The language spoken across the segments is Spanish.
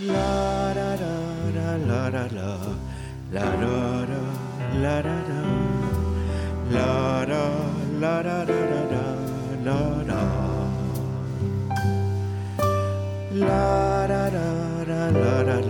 La la la la la la la la la la la la la la la. La la la la la la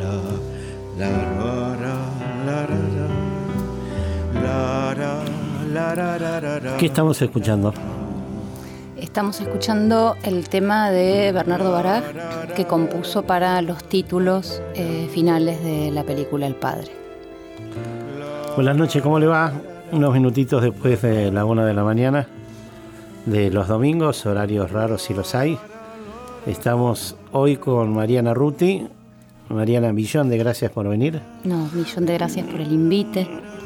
la. ¿Qué estamos escuchando? Estamos escuchando el tema de Bernardo Baraj, que compuso para los títulos finales de la película El Padre. Buenas noches, ¿cómo le va? Unos minutitos después de la 1 de la mañana de los domingos, horarios raros si los hay. Estamos hoy con Mariana Ruti. Mariana, millón de gracias por venir. No, millón de gracias por el invite.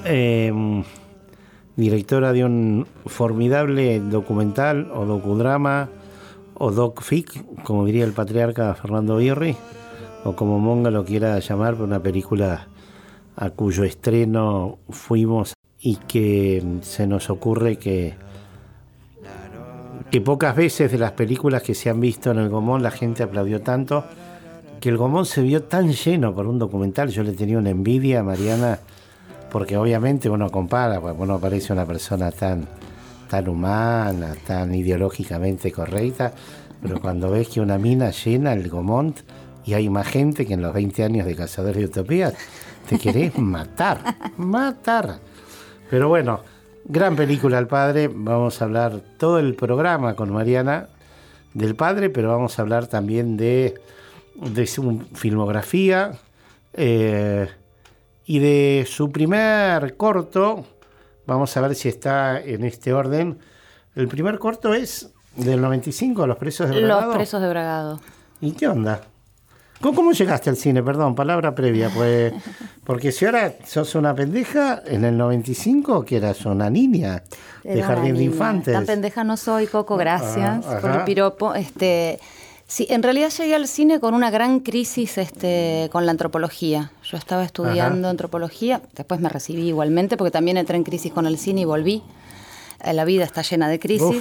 Directora de un formidable documental o docudrama o docfic, como diría el patriarca Fernando Birri, o como Monga lo quiera llamar, una película a cuyo estreno fuimos y que se nos ocurre que pocas veces de las películas que se han visto en el Gomón la gente aplaudió tanto, que el Gomón se vio tan lleno por un documental. Yo le tenía una envidia a Mariana, porque obviamente uno compara, pues uno parece una persona tan humana, tan ideológicamente correcta, pero cuando ves que una mina llena el Gomont y hay más gente que en los 20 años de Cazadores de Utopías, te querés matar. Pero bueno, gran película El Padre. Vamos a hablar todo el programa con Mariana del Padre, pero vamos a hablar también de su filmografía y de su primer corto. Vamos a ver si está en este orden. El primer corto es del 95, Los Presos de Bragado. Los Presos de Bragado. ¿Y qué onda? ¿Cómo llegaste al cine? Perdón, palabra previa. Pues, porque si ahora sos una pendeja, en el 95, que eras una niña de jardín de infantes. Tan pendeja no soy, Coco, gracias por el piropo. Sí, en realidad llegué al cine con una gran crisis con la antropología. Yo estaba estudiando antropología, después me recibí igualmente, porque también entré en crisis con el cine y volví. La vida está llena de crisis.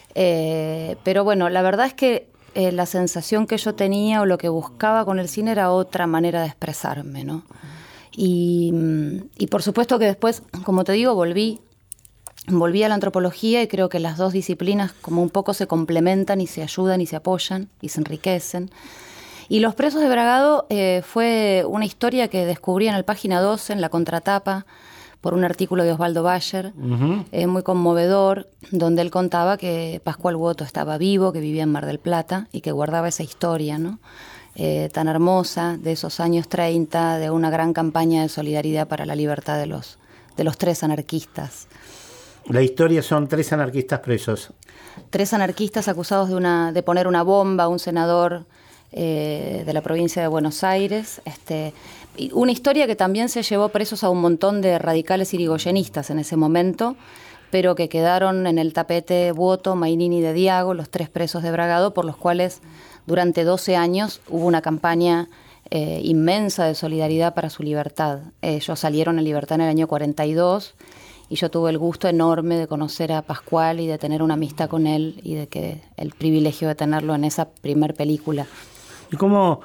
Pero bueno, la verdad es que la sensación que yo tenía o lo que buscaba con el cine era otra manera de expresarme, ¿no? Y por supuesto que después, como te digo, volví a la antropología, y creo que las dos disciplinas como un poco se complementan y se ayudan y se apoyan y se enriquecen. Y Los Presos de Bragado fue una historia que descubrí en el Página 12, en la contratapa, por un artículo de Osvaldo Bayer, muy conmovedor, donde él contaba que Pascual Guoto estaba vivo, que vivía en Mar del Plata y que guardaba esa historia, ¿no? Tan hermosa de esos años 30, de una gran campaña de solidaridad para la libertad de los tres anarquistas. La historia son 3 anarquistas presos. 3 anarquistas acusados de poner una bomba a un senador de la provincia de Buenos Aires. Una historia que también se llevó presos a un montón de radicales irigoyenistas en ese momento, pero que quedaron en el tapete Guoto, Mainini y de Diago, los 3 presos de Bragado, por los cuales durante 12 años hubo una campaña inmensa de solidaridad para su libertad. Ellos salieron en libertad en el año 42, y yo tuve el gusto enorme de conocer a Pascual y de tener una amistad con él, y de que el privilegio de tenerlo en esa primer película. ¿Y cómo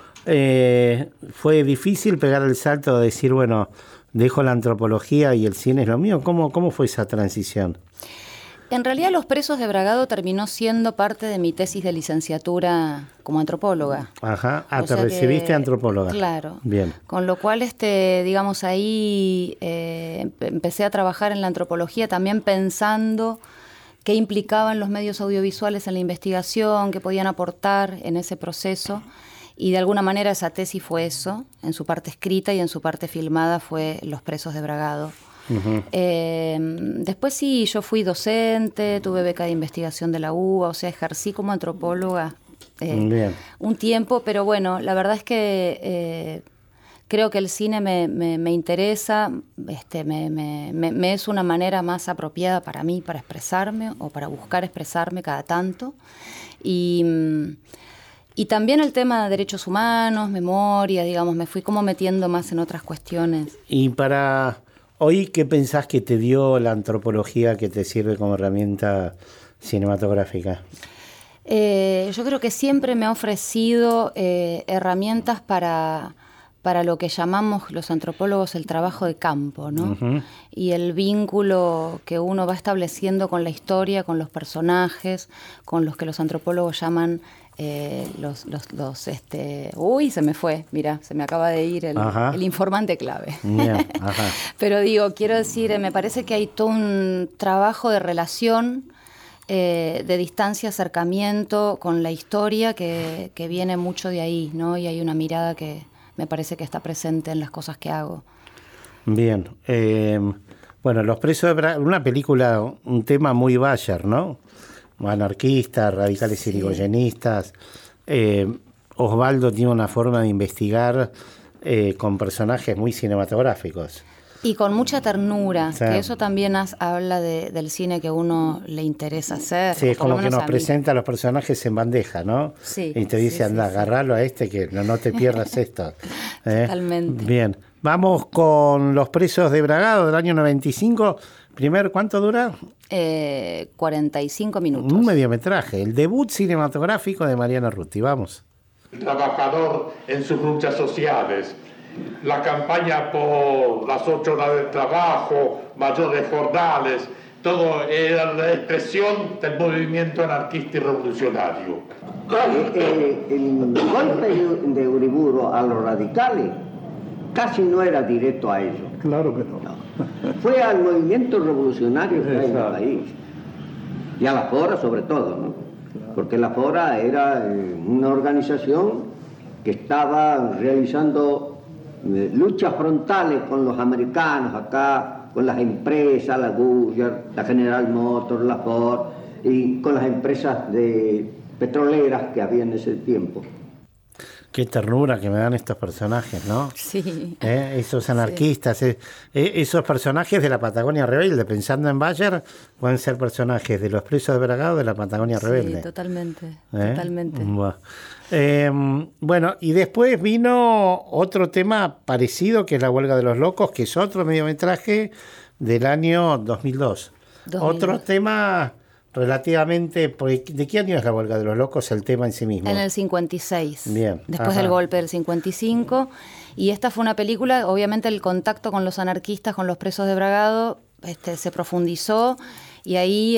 fue difícil pegar el salto de decir, bueno, dejo la antropología y el cine es lo mío? ¿Cómo fue esa transición? En realidad Los Presos de Bragado terminó siendo parte de mi tesis de licenciatura como antropóloga. Ajá, te recibiste antropóloga. Claro. Bien. Con lo cual, digamos, ahí empecé a trabajar en la antropología también pensando qué implicaban los medios audiovisuales en la investigación, qué podían aportar en ese proceso. Y de alguna manera esa tesis fue eso, en su parte escrita, y en su parte filmada fue Los Presos de Bragado. Después sí, yo fui docente, tuve beca de investigación de la UBA, o sea, ejercí como antropóloga un tiempo, pero bueno, la verdad es que creo que el cine me interesa, me es una manera más apropiada para mí, para expresarme o para buscar expresarme cada tanto. Y también el tema de derechos humanos, memoria, digamos, me fui como metiendo más en otras cuestiones. Y para hoy, ¿qué pensás que te dio la antropología que te sirve como herramienta cinematográfica? Yo creo que siempre me ha ofrecido herramientas para lo que llamamos los antropólogos el trabajo de campo, ¿no? Y el vínculo que uno va estableciendo con la historia, con los personajes, con los que los antropólogos llaman uy, se me fue, mira, se me acaba de ir el informante clave. Bien, Pero quiero decir, me parece que hay todo un trabajo de relación, de distancia, acercamiento con la historia que viene mucho de ahí, ¿no? Y hay una mirada que me parece que está presente en las cosas que hago. Bien. Bueno, Los presos de Bragado, una película, un tema muy Bayer, ¿no? Anarquistas, radicales irigoyenistas. Osvaldo tiene una forma de investigar con personajes muy cinematográficos. Y con mucha ternura, Sí. que eso también habla del cine que a uno le interesa hacer. Sí, es como que nos presenta a los personajes en bandeja, ¿no? Sí. Y te dice, anda, agarralo a este que no te pierdas esto. Totalmente. Bien, vamos con Los presos de Bragado del año 95. ¿Cuánto dura? 45 minutos. Un mediometraje, el debut cinematográfico de Mariana Ruti. Vamos. El trabajador en sus luchas sociales, la campaña por las 8 horas de trabajo, mayores jornales, todo era la expresión del movimiento anarquista y revolucionario. El golpe de Uriburu a los radicales casi no era directo a ellos. Claro que no. Fue al movimiento revolucionario que hay en el país. Y a la FORA sobre todo, ¿no? Porque la FORA era una organización que estaba realizando luchas frontales con los americanos acá, con las empresas, la Goodyear, la General Motors, la Ford, y con las empresas petroleras que había en ese tiempo. Qué ternura que me dan estos personajes, ¿no? Sí. Esos anarquistas, esos personajes de la Patagonia Rebelde, pensando en Bayer, pueden ser personajes de Los presos de Bragado de la Patagonia Rebelde. Sí, totalmente, totalmente. Bueno, y después vino otro tema parecido, que es La huelga de los locos, que es otro mediometraje del año 2002. Otro tema relativamente... ¿De qué año es La huelga de los locos el tema en sí mismo? En el 56. Bien. Después del golpe del 55. Y esta fue una película, obviamente el contacto con los anarquistas, con los presos de Bragado, se profundizó. Y ahí,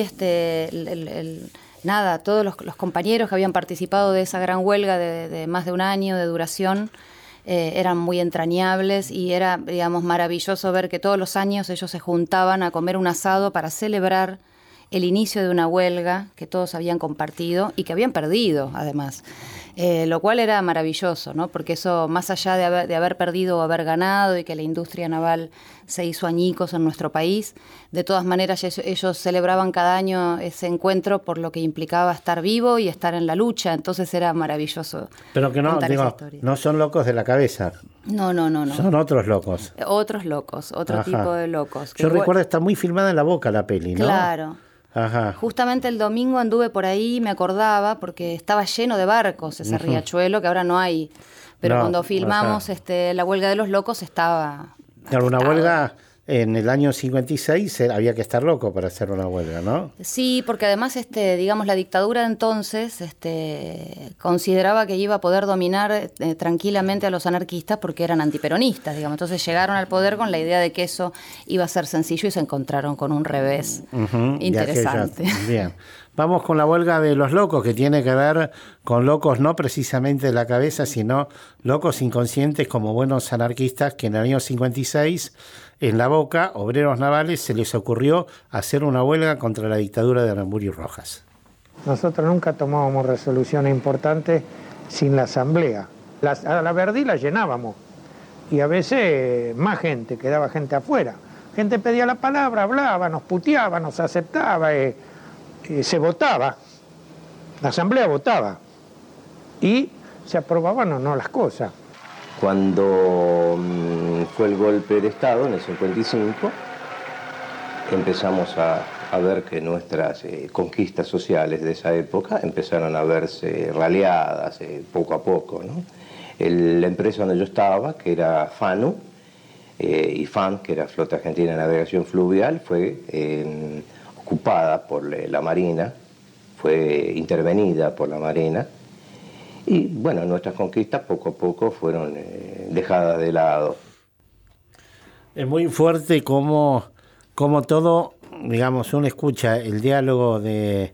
todos los compañeros que habían participado de esa gran huelga de más de un año de duración, eran muy entrañables y era, digamos, maravilloso ver que todos los años ellos se juntaban a comer un asado para celebrar el inicio de una huelga que todos habían compartido y que habían perdido, además. Lo cual era maravilloso, ¿no? Porque eso, más allá de haber perdido o haber ganado y que la industria naval se hizo añicos en nuestro país, de todas maneras ellos celebraban cada año ese encuentro por lo que implicaba estar vivo y estar en la lucha. Entonces era maravilloso. Pero que no son locos de la cabeza. No. Son otros locos. Otros locos, otro tipo de locos. Yo recuerdo, está muy filmada en La Boca la peli, ¿no? Claro. Justamente el domingo anduve por ahí, me acordaba, porque estaba lleno de barcos ese riachuelo, que ahora no hay. Pero cuando filmamos La huelga de los locos estaba... Claro, una huelga en el año 56 había que estar loco para hacer una huelga, ¿no? Sí, porque además, digamos, la dictadura de entonces consideraba que iba a poder dominar tranquilamente a los anarquistas porque eran antiperonistas, digamos. Entonces llegaron al poder con la idea de que eso iba a ser sencillo y se encontraron con un revés interesante. Bien. Vamos con La huelga de los locos, que tiene que ver con locos no precisamente de la cabeza, sino locos inconscientes como buenos anarquistas que en el año 56, en La Boca, obreros navales, se les ocurrió hacer una huelga contra la dictadura de Aramburu Rojas. Nosotros nunca tomábamos resoluciones importantes sin la asamblea. A la Verdí la llenábamos y a veces más gente, quedaba gente afuera. Gente pedía la palabra, hablaba, nos puteaba, nos aceptaba, se votaba, la asamblea votaba y se aprobaban o no las cosas. Cuando fue el golpe de Estado en el 55, empezamos a ver que nuestras conquistas sociales de esa época empezaron a verse raleadas poco a poco, ¿no? La empresa donde yo estaba, que era FANU, y FAN, que era Flota Argentina de Navegación Fluvial, fue ocupada por la Marina, fue intervenida por la Marina. Y bueno, nuestras conquistas poco a poco fueron dejadas de lado. Es muy fuerte como todo, digamos, uno escucha el diálogo de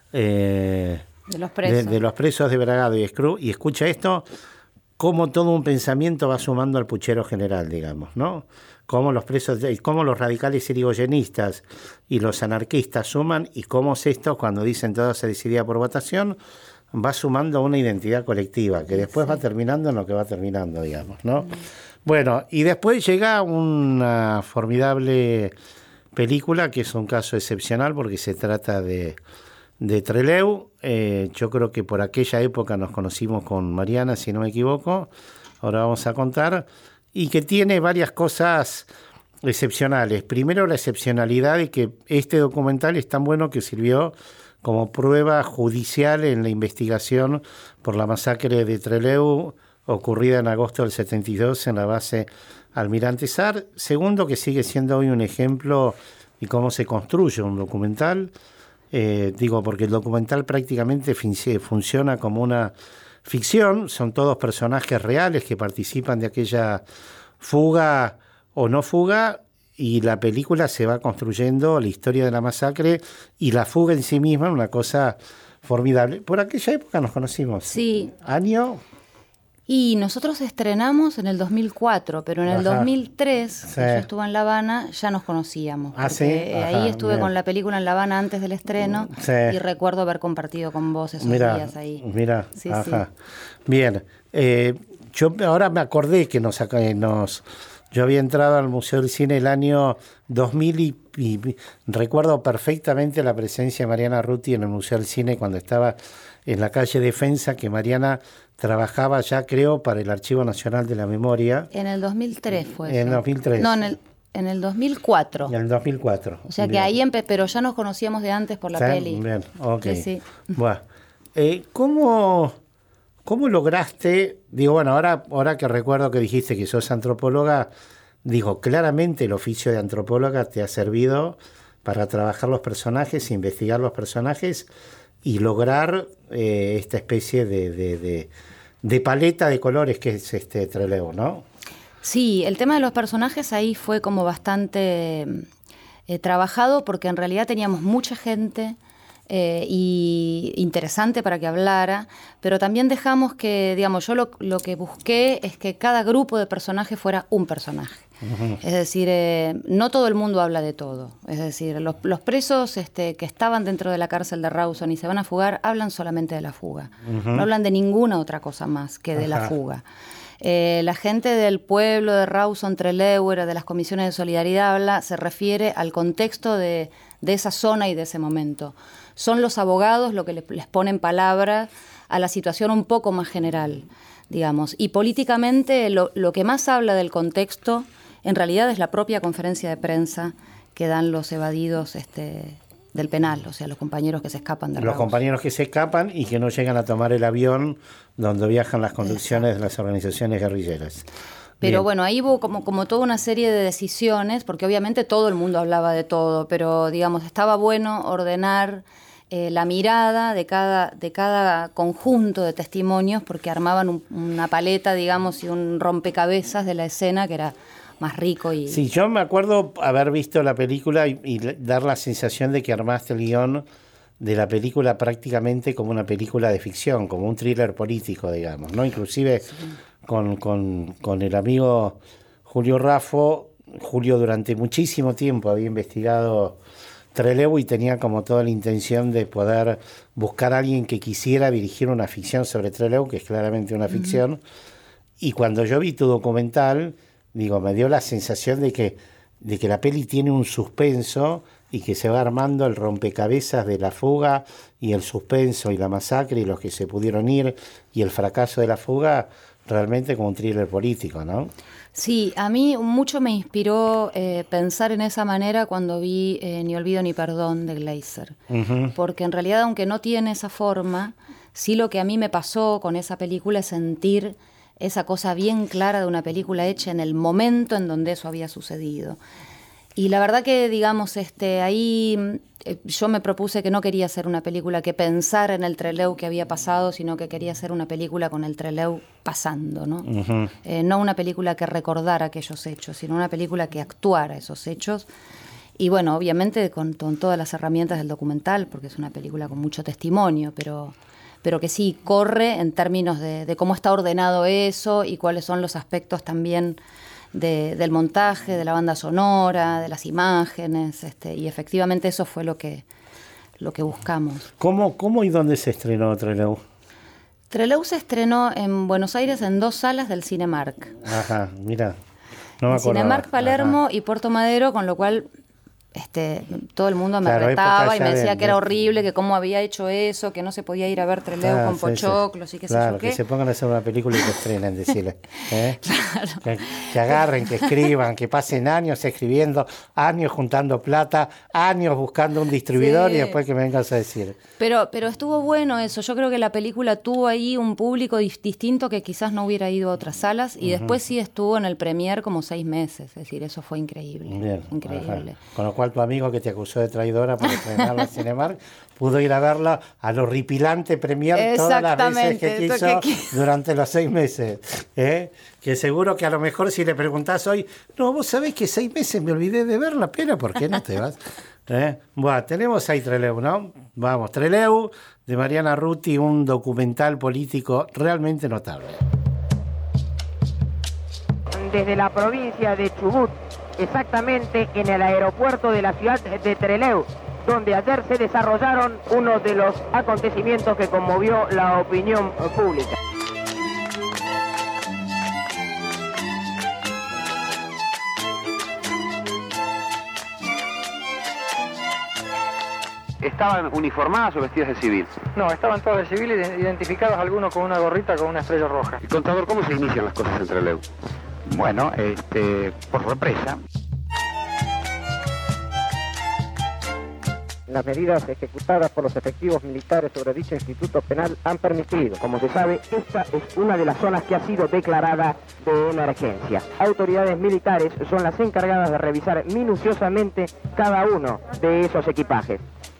los presos de Bragado y Escrú, y escucha esto, como todo un pensamiento va sumando al puchero general, digamos, ¿no? Cómo los radicales irigoyenistas y los anarquistas suman, y cómo estos, cuando dicen todo se decidía por votación, va sumando una identidad colectiva, que después va terminando en lo que va terminando, digamos, ¿no? Bueno, y después llega una formidable película, que es un caso excepcional, porque se trata de Trelew. Yo creo que por aquella época nos conocimos con Mariana, si no me equivoco, ahora vamos a contar, y que tiene varias cosas excepcionales. Primero, la excepcionalidad de que este documental es tan bueno que sirvió como prueba judicial en la investigación por la masacre de Trelew, ocurrida en agosto del 72 en la base Almirante Sar. Segundo, que sigue siendo hoy un ejemplo de cómo se construye un documental. Porque el documental prácticamente funciona como una ficción, son todos personajes reales que participan de aquella fuga o no fuga, y la película se va construyendo la historia de la masacre y la fuga en sí misma, una cosa formidable. Por aquella época nos conocimos. Sí. ¿Año? Y nosotros estrenamos en el 2004, pero en el 2003, que yo estuve en La Habana, ya nos conocíamos. ¿Sí? Ahí estuve con la película en La Habana antes del estreno, y recuerdo haber compartido con vos esos días ahí. Mira, sí. Bien, yo ahora me acordé que yo había entrado al Museo del Cine el año 2000 y recuerdo perfectamente la presencia de Mariana Ruti en el Museo del Cine cuando estaba en la calle Defensa, que Mariana trabajaba ya, creo, para el Archivo Nacional de la Memoria. En el 2003 fue eso. En el 2003. No, en el 2004. En el 2004. O sea que ahí pero ya nos conocíamos de antes por la peli. Bien, ok. Sí. Bueno, ¿cómo lograste, ahora que recuerdo que dijiste que sos antropóloga, claramente el oficio de antropóloga te ha servido para trabajar los personajes, investigar los personajes y lograr esta especie de paleta de colores que es Trelew, ¿no? Sí, el tema de los personajes ahí fue como bastante trabajado, porque en realidad teníamos mucha gente y interesante para que hablara, pero también dejamos que, yo lo que busqué es que cada grupo de personajes fuera un personaje. Uh-huh. Es decir, no todo el mundo habla de todo. Es decir, los presos que estaban dentro de la cárcel de Rawson y se van a fugar, hablan solamente de la fuga. Uh-huh. No hablan de ninguna otra cosa más que de la fuga. La gente del pueblo de Rawson, Trelew, de las comisiones de solidaridad, se refiere al contexto de esa zona y de ese momento. Son los abogados los que les ponen palabra a la situación un poco más general, digamos. Y políticamente lo que más habla del contexto en realidad es la propia conferencia de prensa que dan los evadidos del penal, o sea, los compañeros que se escapan de Rawson. Los compañeros que se escapan y que no llegan a tomar el avión donde viajan las conducciones de las organizaciones guerrilleras. Pero Bien. Bueno, ahí hubo como toda una serie de decisiones, porque obviamente todo el mundo hablaba de todo, pero estaba bueno ordenar la mirada de cada conjunto de testimonios, porque armaban una paleta, y un rompecabezas de la escena que era más rico. Sí, yo me acuerdo haber visto la película y dar la sensación de que armaste el guión de la película prácticamente como una película de ficción, como un thriller político, digamos, ¿no? Inclusive sí. con el amigo Julio Raffo. Julio durante muchísimo tiempo había investigado Trelew y tenía como toda la intención de poder buscar a alguien que quisiera dirigir una ficción sobre Trelew, que es claramente una ficción. Y cuando yo vi tu documental, me dio la sensación de que la peli tiene un suspenso y que se va armando el rompecabezas de la fuga y el suspenso y la masacre y los que se pudieron ir y el fracaso de la fuga, realmente como un thriller político, ¿no? Sí, a mí mucho me inspiró pensar en esa manera cuando vi Ni olvido ni perdón de Glazer. Uh-huh. Porque en realidad, aunque no tiene esa forma, sí lo que a mí me pasó con esa película es sentir esa cosa bien clara de una película hecha en el momento en donde eso había sucedido. Y la verdad que, digamos, ahí yo me propuse que no quería hacer una película que pensara en el Trelew que había pasado, sino que quería hacer una película con el Trelew pasando, ¿no? Uh-huh. No una película que recordara aquellos hechos, sino una película que actuara esos hechos. Y bueno, obviamente con todas las herramientas del documental, porque es una película con mucho testimonio, pero que sí corre en términos de cómo está ordenado eso y cuáles son los aspectos también del montaje, de la banda sonora, de las imágenes, y efectivamente eso fue lo que buscamos. ¿Cómo y dónde se estrenó Trelew? Trelew se estrenó en Buenos Aires en 2 salas del Cinemark. Ajá, mira, no me acuerdo. Cinemark Palermo y Puerto Madero, con lo cual todo el mundo me retaba y me decía que era horrible, que cómo había hecho eso, que no se podía ir a ver Trelew con pochoclos y qué sé yo qué. Que se pongan a hacer una película y que estrenen, decirle. Claro. Que agarren, que escriban, que pasen años escribiendo, años juntando plata, años buscando un distribuidor y después que me vengas a decir. Pero estuvo bueno eso. Yo creo que la película tuvo ahí un público distinto que quizás no hubiera ido a otras salas y después sí estuvo en el premier como 6 meses. Es decir, eso fue increíble. Bien, increíble. Con lo cual tu amigo que te acusó de traidora por estrenarla en Cinemark pudo ir a verla a lo ripilante premier todas las veces que quiso durante los 6 meses. Que seguro que a lo mejor si le preguntás hoy, no, vos sabés que 6 meses me olvidé de verla, pero ¿por qué no te vas? Bueno, tenemos ahí Trelew, ¿no? Vamos, Trelew de Mariana Ruti, un documental político realmente notable. Desde la provincia de Chubut, exactamente en el aeropuerto de la ciudad de Trelew, donde ayer se desarrollaron uno de los acontecimientos que conmovió la opinión pública. ¿Estaban uniformadas o vestidas de civil? No, estaban todos de civil, identificados algunos con una gorrita con una estrella roja. Y contador, ¿cómo se inician las cosas en Trelew? Bueno, por represa. Las medidas ejecutadas por los efectivos militares sobre dicho instituto penal han permitido, como se sabe, esta es una de las zonas que ha sido declarada de emergencia. Autoridades militares son las encargadas de revisar minuciosamente cada uno de esos equipajes.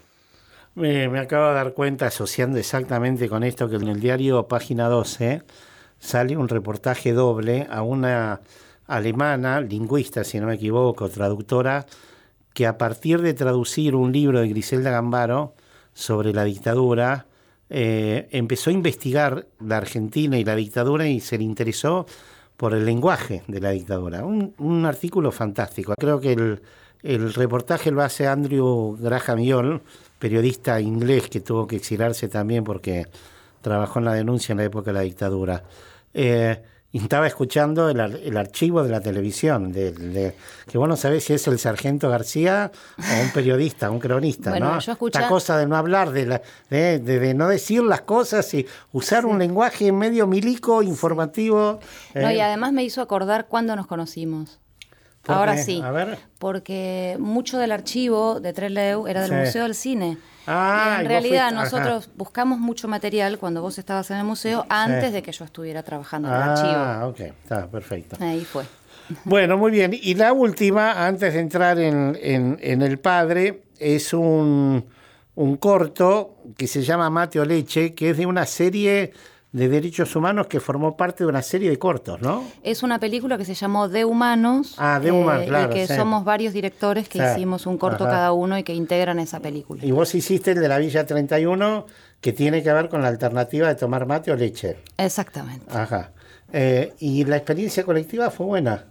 Me acabo de dar cuenta, asociando exactamente con esto, que en el diario Página 12 sale un reportaje doble a una alemana, lingüista, si no me equivoco, traductora, que a partir de traducir un libro de Griselda Gambaro sobre la dictadura, empezó a investigar la Argentina y la dictadura y se le interesó por el lenguaje de la dictadura. Un artículo fantástico. Creo que el reportaje lo hace Andrew Graham Young, periodista inglés que tuvo que exiliarse también porque trabajó en la denuncia en la época de la dictadura. Y estaba escuchando el archivo de la televisión, que vos no sabés si es el sargento García o un periodista, un cronista, bueno, ¿no? Yo escuché... Esta cosa de no hablar, de no decir las cosas y usar un lenguaje medio milico, informativo. No, y además me hizo acordar cuándo nos conocimos. Ahora sí, porque mucho del archivo de Trelew era del Museo del Cine. Y en realidad nosotros buscamos mucho material cuando vos estabas en el museo antes de que yo estuviera trabajando en el archivo. Ok, está perfecto. Ahí fue. Bueno, muy bien. Y la última, antes de entrar en El Padre, es un corto que se llama Mate o Leche, que es de una serie de derechos humanos que formó parte de una serie de cortos, ¿no? Es una película que se llamó De Humanos. De Humanos, claro. Y que somos varios directores que hicimos un corto cada uno y que integran esa película. Y vos hiciste el de la Villa 31, que tiene que ver con la alternativa de tomar mate o leche. Exactamente. Ajá. ¿Y la experiencia colectiva fue buena?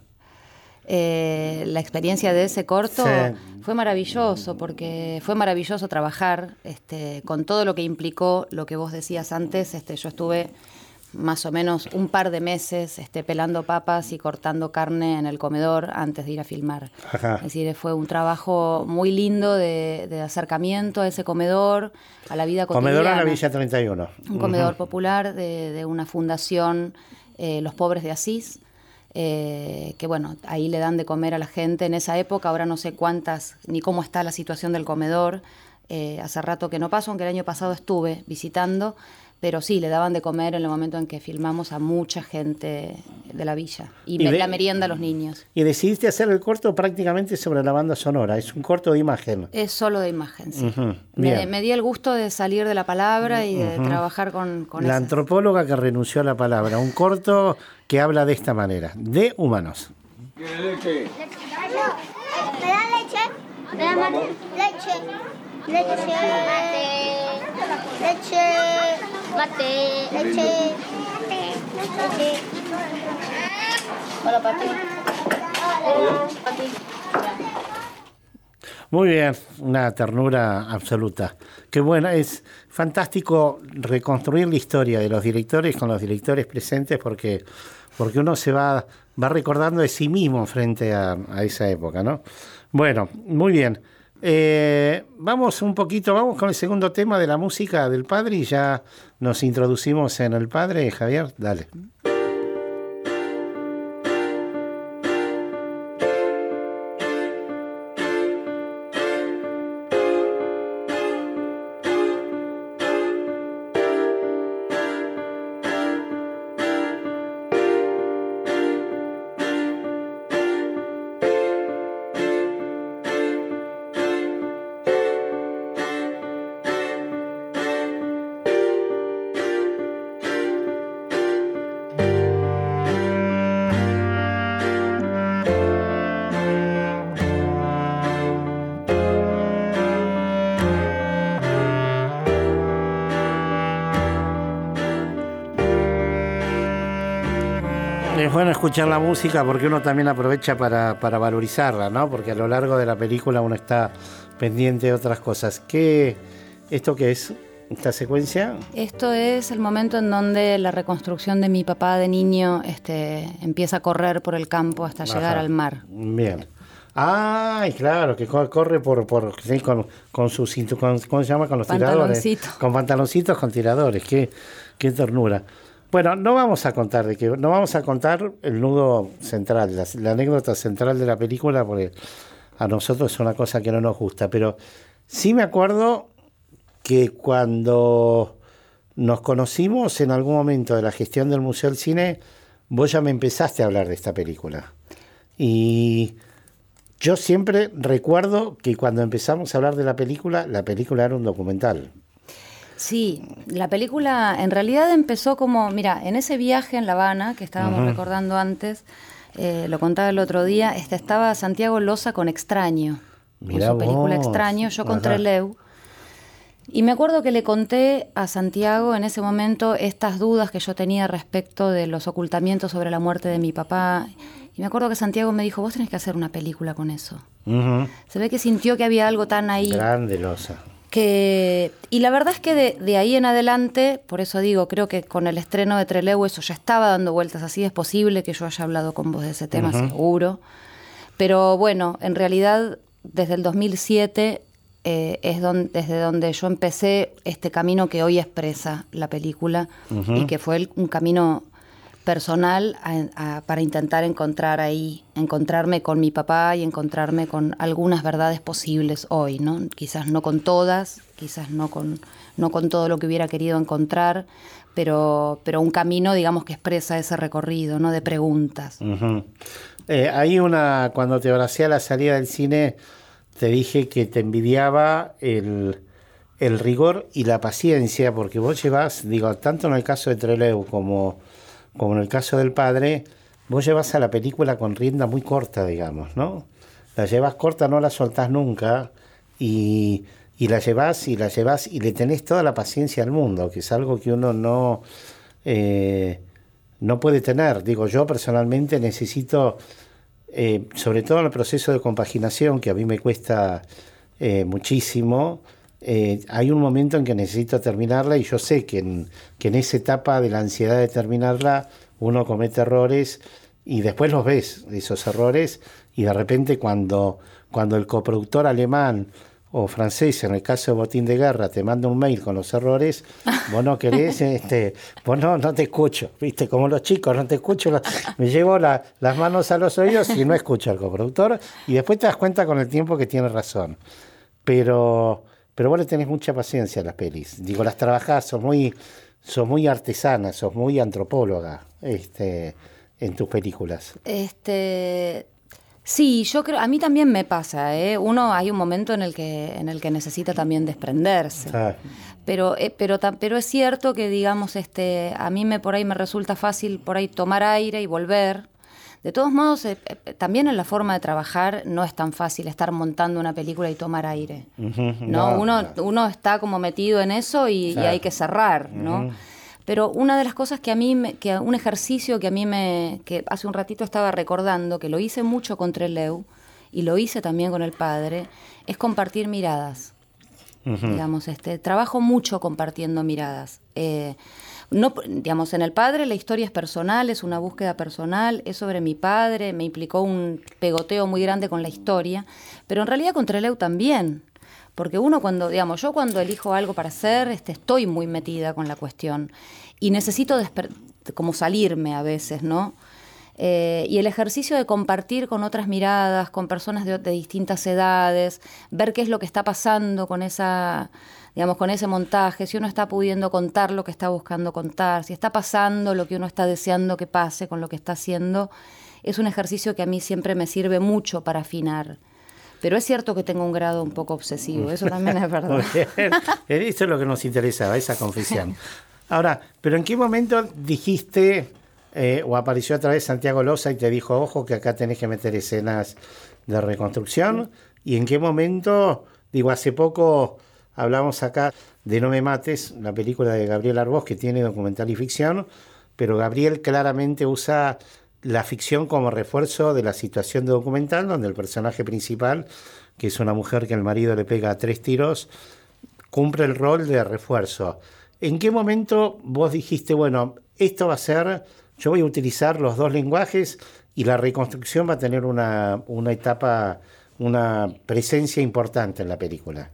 La experiencia de ese corto fue maravilloso, porque fue maravilloso trabajar con todo lo que implicó lo que vos decías antes. Yo estuve más o menos un par de meses pelando papas y cortando carne en el comedor antes de ir a filmar. Ajá. Es decir, fue un trabajo muy lindo de acercamiento a ese comedor, a la vida cotidiana. Comedor en la Villa 31. Un comedor popular de una fundación, Los Pobres de Asís, que bueno, ahí le dan de comer a la gente en esa época. Ahora no sé cuántas ni cómo está la situación del comedor, hace rato que no paso, aunque el año pasado estuve visitando, pero sí, le daban de comer en el momento en que filmamos a mucha gente de la villa. Y la merienda a los niños. Y decidiste hacer el corto prácticamente sobre la banda sonora. Es un corto de imagen. Es solo de imagen, sí. Uh-huh. Me di el gusto de salir de la palabra y de trabajar con la antropóloga que renunció a la palabra. Un corto que habla de esta manera, de humanos. ¿Quiere leche? ¿Me da leche? ¿Me da leche? Leche. Leche. Mate. Leche. Leche. Hola, papi. Hola, papi. Muy bien, una ternura absoluta. Qué buena, es fantástico reconstruir la historia de los directores con los directores presentes porque uno se va recordando de sí mismo frente a esa época, ¿no? Bueno, muy bien. Vamos con el segundo tema de la música del Padre y ya nos introducimos en el Padre. Javier, dale. Es bueno escuchar la música porque uno también aprovecha para valorizarla, ¿no? Porque a lo largo de la película uno está pendiente de otras cosas. ¿Esto qué es? ¿Esta secuencia? Esto es el momento en donde la reconstrucción de mi papá de niño empieza a correr por el campo hasta llegar al mar. Bien. Ay, claro, que corre sí, con sus ¿cómo se llama? Con los tiradores. Con pantaloncitos con tiradores. Qué ternura. Bueno, no vamos a contar el nudo central, la anécdota central de la película, porque a nosotros es una cosa que no nos gusta, pero sí me acuerdo que cuando nos conocimos en algún momento de la gestión del Museo del Cine, vos ya me empezaste a hablar de esta película. Y yo siempre recuerdo que cuando empezamos a hablar de la película era un documental. Sí, la película en realidad empezó como, mira, en ese viaje en La Habana, que estábamos recordando antes, lo contaba el otro día, estaba Santiago Loza con Extraño, mirá con su película vos. Extraño, yo con Trelew. Y me acuerdo que le conté a Santiago en ese momento estas dudas que yo tenía respecto de los ocultamientos sobre la muerte de mi papá. Y me acuerdo que Santiago me dijo, vos tenés que hacer una película con eso. Se ve que sintió que había algo tan ahí. Grande Loza. Y la verdad es que de ahí en adelante, por eso digo, creo que con el estreno de Trelew eso ya estaba dando vueltas así, es posible que yo haya hablado con vos de ese tema, seguro. Pero bueno, en realidad desde el 2007 desde donde yo empecé este camino que hoy expresa la película y que fue un camino personal para intentar encontrarme con mi papá y encontrarme con algunas verdades posibles hoy, ¿no? Quizás no con todas, quizás no con todo lo que hubiera querido encontrar, pero un camino, digamos, que expresa ese recorrido, ¿no? De preguntas. Hay cuando te abracé a la salida del cine, te dije que te envidiaba el rigor y la paciencia, porque vos llevas, tanto en el caso de Trelew como en el caso del Padre, vos llevas a la película con rienda muy corta, digamos, ¿no? La llevas corta, no la soltás nunca, y la llevas y le tenés toda la paciencia del mundo, que es algo que uno no puede tener. Yo personalmente necesito, sobre todo en el proceso de compaginación, que a mí me cuesta muchísimo, hay un momento en que necesito terminarla y yo sé que en esa etapa de la ansiedad de terminarla uno comete errores y después los ves, esos errores, y de repente cuando el coproductor alemán o francés, en el caso de Botín de Guerra, te manda un mail con los errores, vos no querés, vos no te escucho, ¿viste? Como los chicos, no te escucho, me llevo las manos a los oídos y no escucho al coproductor, y después te das cuenta con el tiempo que tiene razón. Pero vos le tenés mucha paciencia a las pelis. Las trabajás, sos muy, sos muy artesana, sos muy antropóloga en tus películas. Sí, yo creo, a mí también me pasa, uno hay un momento en el que necesita también desprenderse. Pero es cierto que, digamos, a mí por ahí me resulta fácil por ahí tomar aire y volver. De todos modos, también en la forma de trabajar no es tan fácil estar montando una película y tomar aire. Uno está como metido en eso y hay que cerrar, ¿no? Pero una de las cosas que un ejercicio que hace un ratito estaba recordando, que lo hice mucho con Trelew y lo hice también con el padre, es compartir miradas. Digamos, trabajo mucho compartiendo miradas. No, digamos, en el padre la historia es personal, es una búsqueda personal, es sobre mi padre, me implicó un pegoteo muy grande con la historia, pero en realidad con Trelew también. Porque yo cuando elijo algo para hacer, estoy muy metida con la cuestión y necesito como salirme a veces, ¿no? Y el ejercicio de compartir con otras miradas, con personas de distintas edades, ver qué es lo que está pasando con con ese montaje, si uno está pudiendo contar lo que está buscando contar, si está pasando lo que uno está deseando que pase con lo que está haciendo, es un ejercicio que a mí siempre me sirve mucho para afinar. Pero es cierto que tengo un grado un poco obsesivo, eso también es verdad. Muy bien. Eso es lo que nos interesaba, esa confesión. Ahora, ¿pero en qué momento dijiste o apareció otra vez Santiago Loza y te dijo, ojo, que acá tenés que meter escenas de reconstrucción? ¿Y en qué momento, hace poco hablamos acá de No me mates, la película de Gabriel Arbós, que tiene documental y ficción, pero Gabriel claramente usa la ficción como refuerzo de la situación de documental, donde el personaje principal, que es una mujer que el marido le pega 3 tiros, cumple el rol de refuerzo. ¿En qué momento vos dijiste, bueno, esto va a ser, yo voy a utilizar los 2 lenguajes y la reconstrucción va a tener una etapa, una presencia importante en la película?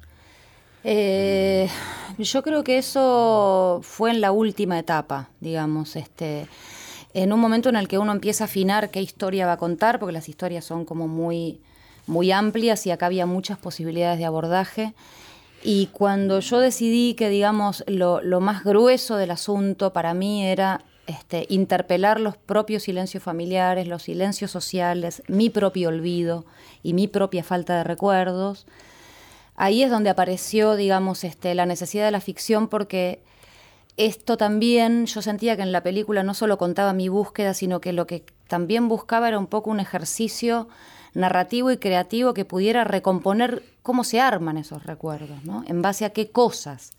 Yo creo que eso fue en la última etapa, digamos, en un momento en el que uno empieza a afinar qué historia va a contar, porque las historias son como muy, muy amplias y acá había muchas posibilidades de abordaje. Y cuando yo decidí que, digamos, lo más grueso del asunto para mí era interpelar los propios silencios familiares, los silencios sociales, mi propio olvido y mi propia falta de recuerdos, ahí es donde apareció, digamos, la necesidad de la ficción, porque esto también, yo sentía que en la película no solo contaba mi búsqueda, sino que lo que también buscaba era un poco un ejercicio narrativo y creativo que pudiera recomponer cómo se arman esos recuerdos, ¿no? En base a qué cosas.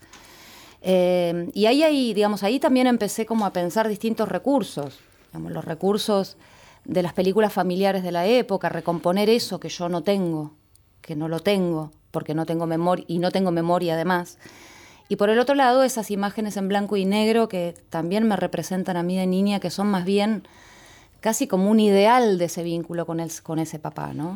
Y ahí también empecé como a pensar distintos recursos, digamos, los recursos de las películas familiares de la época, recomponer eso que yo no tengo, que no lo tengo, porque no tengo memoria, y no tengo memoria además. Y por el otro lado, esas imágenes en blanco y negro que también me representan a mí de niña, que son más bien casi como un ideal de ese vínculo con ese papá, ¿no?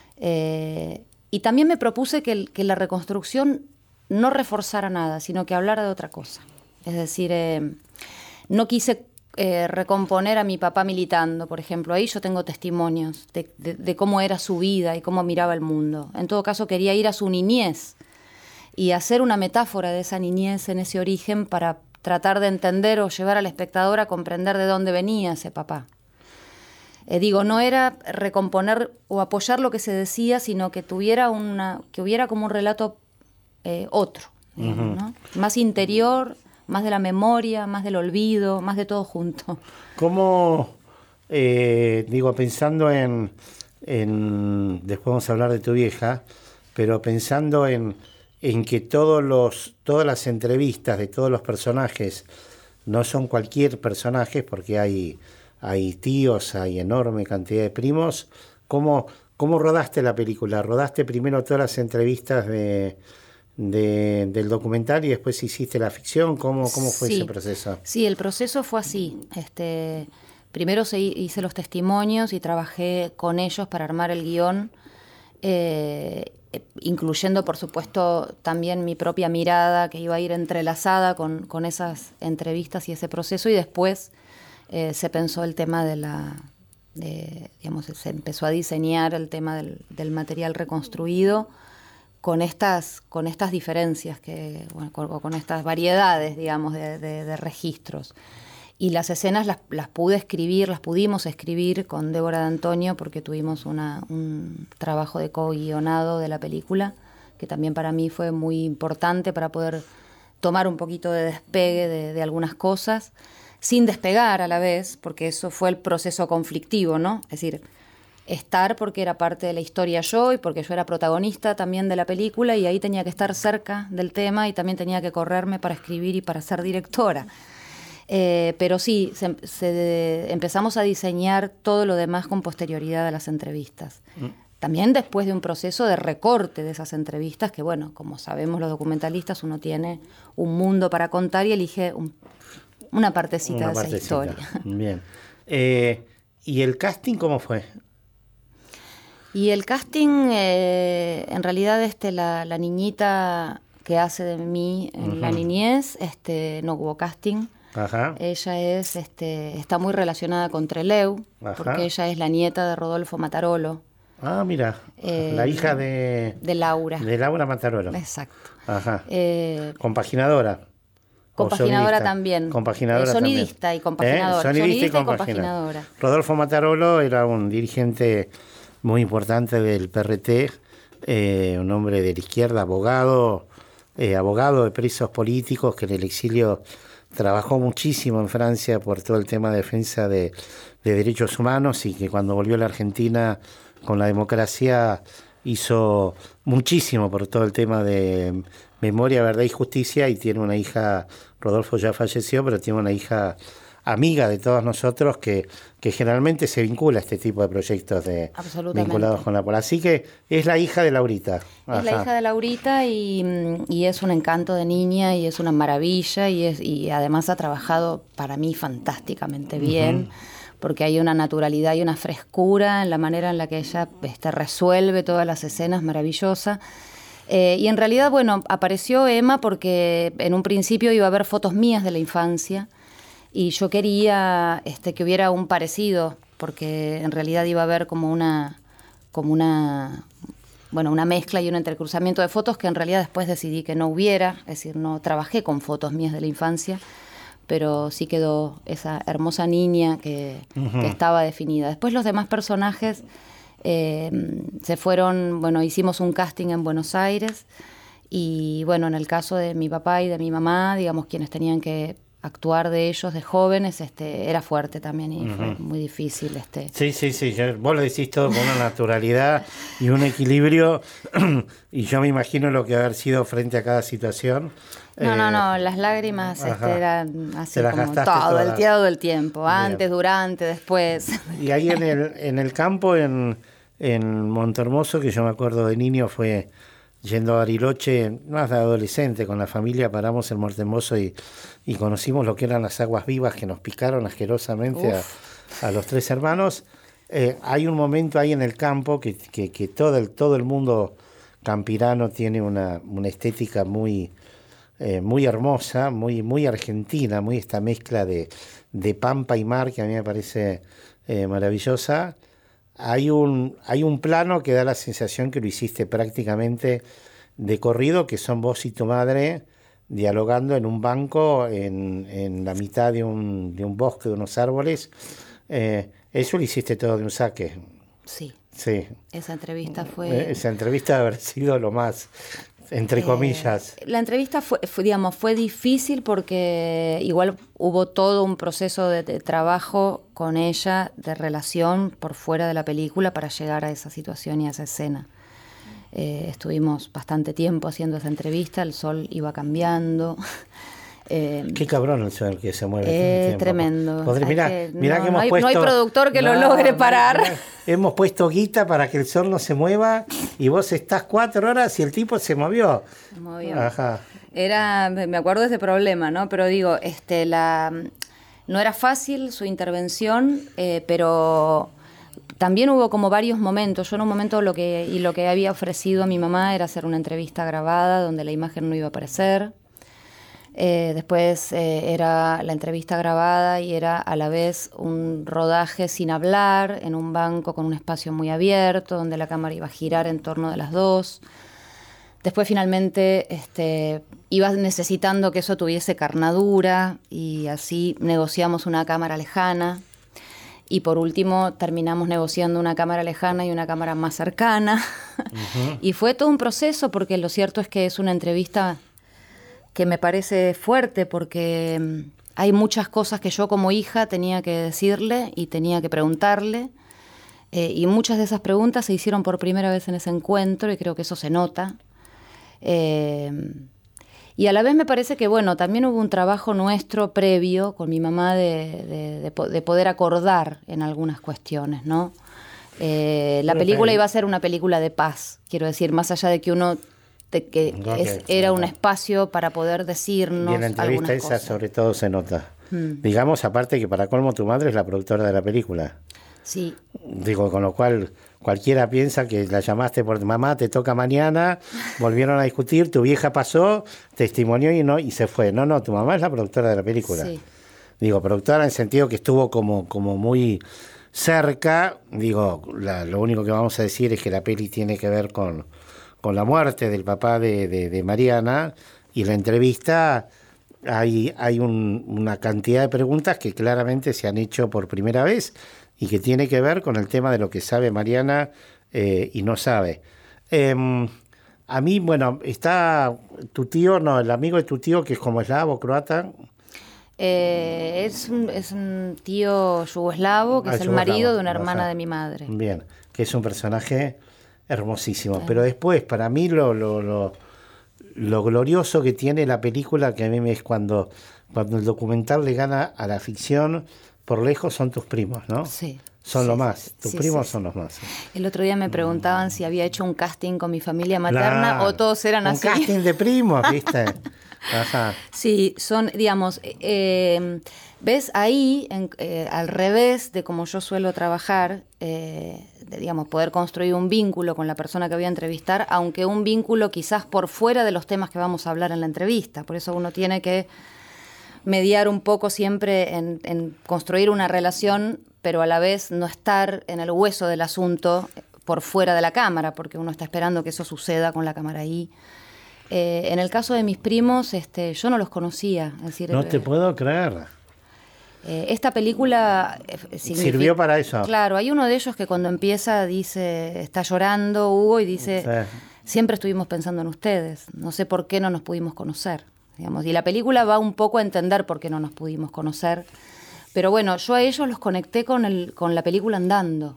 Y también me propuse que la reconstrucción no reforzara nada, sino que hablara de otra cosa. Es decir, no quise recomponer a mi papá militando, por ejemplo. Ahí yo tengo testimonios de cómo era su vida y cómo miraba el mundo. En todo caso, quería ir a su niñez y hacer una metáfora de esa niñez en ese origen para tratar de entender o llevar al espectador a comprender de dónde venía ese papá. No era recomponer o apoyar lo que se decía, sino que hubiera como un relato otro, digamos, ¿no? Más interior, más de la memoria, más del olvido, más de todo junto. ¿Cómo, pensando en después vamos a hablar de tu vieja, pero pensando en que todas las entrevistas de todos los personajes no son cualquier personaje, porque hay tíos, hay enorme cantidad de primos, ¿cómo rodaste la película? ¿Rodaste primero todas las entrevistas del documental y después hiciste la ficción? ¿Cómo fue ese proceso? Sí, el proceso fue así. Primero hice los testimonios y trabajé con ellos para armar el guión, incluyendo, por supuesto, también mi propia mirada que iba a ir entrelazada con esas entrevistas y ese proceso, y después se pensó el tema se empezó a diseñar el tema del material reconstruido con estas diferencias, con estas variedades, digamos, de registros. Y las escenas las pudimos escribir con Débora D'Antonio porque tuvimos un trabajo de co-guionado de la película, que también para mí fue muy importante para poder tomar un poquito de despegue de algunas cosas, sin despegar a la vez, porque eso fue el proceso conflictivo, ¿no? Es decir, estar porque era parte de la historia yo y porque yo era protagonista también de la película y ahí tenía que estar cerca del tema y también tenía que correrme para escribir y para ser directora. Pero sí, empezamos a diseñar todo lo demás con posterioridad a las entrevistas. También después de un proceso de recorte de esas entrevistas, que bueno, como sabemos los documentalistas, uno tiene un mundo para contar y elige una partecita de esa historia. Bien. ¿Y el casting cómo fue? Y el casting, en realidad la niñita que hace de mí en la niñez, no hubo casting. Ajá. Ella está muy relacionada con Trelew, porque ella es la nieta de Rodolfo Matarolo. Ah, mira, la hija de Laura. De Laura Matarolo. Exacto. Ajá. Compaginadora. Compaginadora también. Compaginadora sonidista también. Y compaginadora. Sonidista y compaginadora. Rodolfo Matarolo era un dirigente muy importante del PRT, un hombre de la izquierda, abogado de presos políticos, que en el exilio trabajó muchísimo en Francia por todo el tema de defensa de derechos humanos y que cuando volvió a la Argentina con la democracia hizo muchísimo por todo el tema de memoria, verdad y justicia, y tiene una hija, Rodolfo ya falleció, pero tiene una hija amiga de todos nosotros que generalmente se vincula a este tipo de proyectos vinculados con la policía. Así que es la hija de Laurita. Es la hija de Laurita y es un encanto de niña y es una maravilla y además ha trabajado para mí fantásticamente bien, porque hay una naturalidad y una frescura en la manera en la que ella resuelve todas las escenas, maravillosa. Y en realidad, bueno, apareció Emma porque en un principio iba a haber fotos mías de la infancia y yo quería que hubiera un parecido, porque en realidad iba a haber como una mezcla y un entrecruzamiento de fotos que en realidad después decidí que no hubiera, es decir, no trabajé con fotos mías de la infancia, pero sí quedó esa hermosa niña que estaba definida. Después los demás personajes se fueron, bueno, hicimos un casting en Buenos Aires y bueno, en el caso de mi papá y de mi mamá, digamos, quienes tenían que actuar de ellos de jóvenes, era fuerte también y fue muy difícil. Sí, vos lo decís todo con una naturalidad y un equilibrio y yo me imagino lo que haber sido frente a cada situación. No, las lágrimas eran así como todo el tiempo, antes, durante, después. Y ahí en el campo, en Montehermoso, que yo me acuerdo de niño, fue yendo a Bariloche, más de adolescente, con la familia, paramos en Montehermoso y conocimos lo que eran las aguas vivas que nos picaron asquerosamente a los tres hermanos. Hay un momento ahí en el campo que todo el mundo campirano tiene una estética muy hermosa, muy argentina, muy esta mezcla de pampa y mar que a mí me parece maravillosa. Hay un plano que da la sensación que lo hiciste prácticamente de corrido, que son vos y tu madre dialogando en un banco en la mitad de un bosque, de unos árboles. Eso lo hiciste todo de un saque. Sí. Esa entrevista debe haber sido lo más, entre comillas. La entrevista fue difícil porque igual hubo todo un proceso de trabajo con ella, de relación por fuera de la película para llegar a esa situación y a esa escena. Estuvimos bastante tiempo haciendo esa entrevista, el sol iba cambiando. Qué cabrón el sol que se mueve. Es tremendo. Mirá que hemos puesto, no hay productor que lo logre parar. Hemos puesto guita para que el sol no se mueva y vos estás 4 horas y el tipo se movió. Se movió. Ajá. Me acuerdo de ese problema, ¿no? Pero digo, no era fácil su intervención, pero también hubo como varios momentos. Yo en un momento lo que había ofrecido a mi mamá era hacer una entrevista grabada donde la imagen no iba a aparecer. Después era la entrevista grabada y era a la vez un rodaje sin hablar en un banco con un espacio muy abierto donde la cámara iba a girar en torno de las dos. Después finalmente iba necesitando que eso tuviese carnadura y así negociamos una cámara lejana. Y por último terminamos negociando una cámara lejana y una cámara más cercana. Uh-huh. Y fue todo un proceso porque lo cierto es que es una entrevista que me parece fuerte porque hay muchas cosas que yo como hija tenía que decirle y tenía que preguntarle. Y muchas de esas preguntas se hicieron por primera vez en ese encuentro y creo que eso se nota. Y a la vez me parece que, bueno, también hubo un trabajo nuestro previo con mi mamá de poder acordar en algunas cuestiones, ¿no? La película iba a ser una película de paz, quiero decir, más allá de que uno... era un espacio para poder decirnos. Y en la entrevista esa cosas. Sobre todo se nota. Digamos, aparte que para colmo tu madre es la productora de la película. Sí. Digo, con lo cual cualquiera piensa que la llamaste por mamá, te toca mañana, volvieron a discutir, tu vieja pasó, testimonió y se fue. No, tu mamá es la productora de la película. Sí. Digo, productora en el sentido que estuvo como muy cerca. Digo, lo único que vamos a decir es que la peli tiene que ver con la muerte del papá de Mariana, y en la entrevista hay una cantidad de preguntas que claramente se han hecho por primera vez y que tiene que ver con el tema de lo que sabe Mariana y no sabe. A mí, bueno, está tu tío, el amigo de tu tío, que es como eslavo, croata. Es un tío yugoslavo, que es el marido de una hermana de mi madre. Bien, que es un personaje hermosísimo. Pero después, para mí, lo glorioso que tiene la película, que a mí es cuando el documental le gana a la ficción, por lejos, son tus primos, ¿no? Sí. Son lo más. Tus primos son los más. El otro día me preguntaban si había hecho un casting con mi familia materna o todos eran así. Un casting de primos, ¿viste? Ajá. Sí, son, digamos, ves ahí, al revés de como yo suelo trabajar, digamos, poder construir un vínculo con la persona que voy a entrevistar, aunque un vínculo quizás por fuera de los temas que vamos a hablar en la entrevista. Por eso uno tiene que mediar un poco siempre en construir una relación, pero a la vez no estar en el hueso del asunto por fuera de la cámara, porque uno está esperando que eso suceda con la cámara ahí. En el caso de mis primos, yo no los conocía. Es decir, no te puedo creer. Esta película sirvió para eso. Claro, hay uno de ellos que cuando empieza dice, está llorando Hugo y dice, sí, siempre estuvimos pensando en ustedes, no sé por qué no nos pudimos conocer, digamos. Y la película va un poco a entender por qué no nos pudimos conocer. Pero bueno, yo a ellos los conecté con la película andando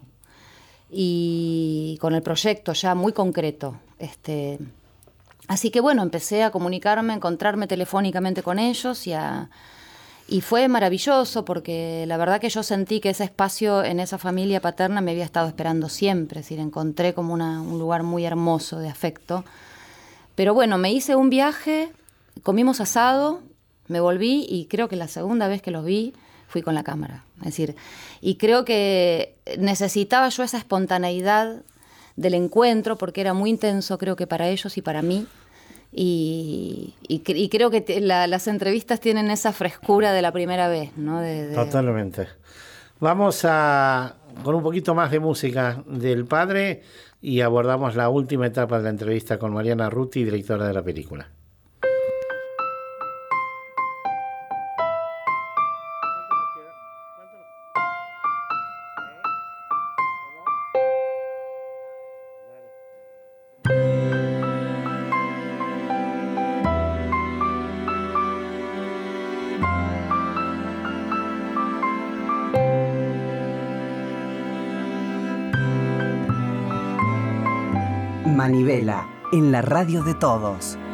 y con el proyecto ya muy concreto. Así que bueno, empecé a comunicarme, a encontrarme telefónicamente con ellos y fue maravilloso porque la verdad que yo sentí que ese espacio en esa familia paterna me había estado esperando siempre. Es decir, encontré como un lugar muy hermoso de afecto. Pero bueno, me hice un viaje, comimos asado, me volví y creo que la segunda vez que los vi fui con la cámara. Es decir, y creo que necesitaba yo esa espontaneidad del encuentro porque era muy intenso, creo que para ellos y para mí. Y creo que las entrevistas tienen esa frescura de la primera vez, ¿no? Totalmente. Vamos con un poquito más de música del padre y abordamos la última etapa de la entrevista con Mariana Ruti, directora de la película. Manivela, en la radio de todos.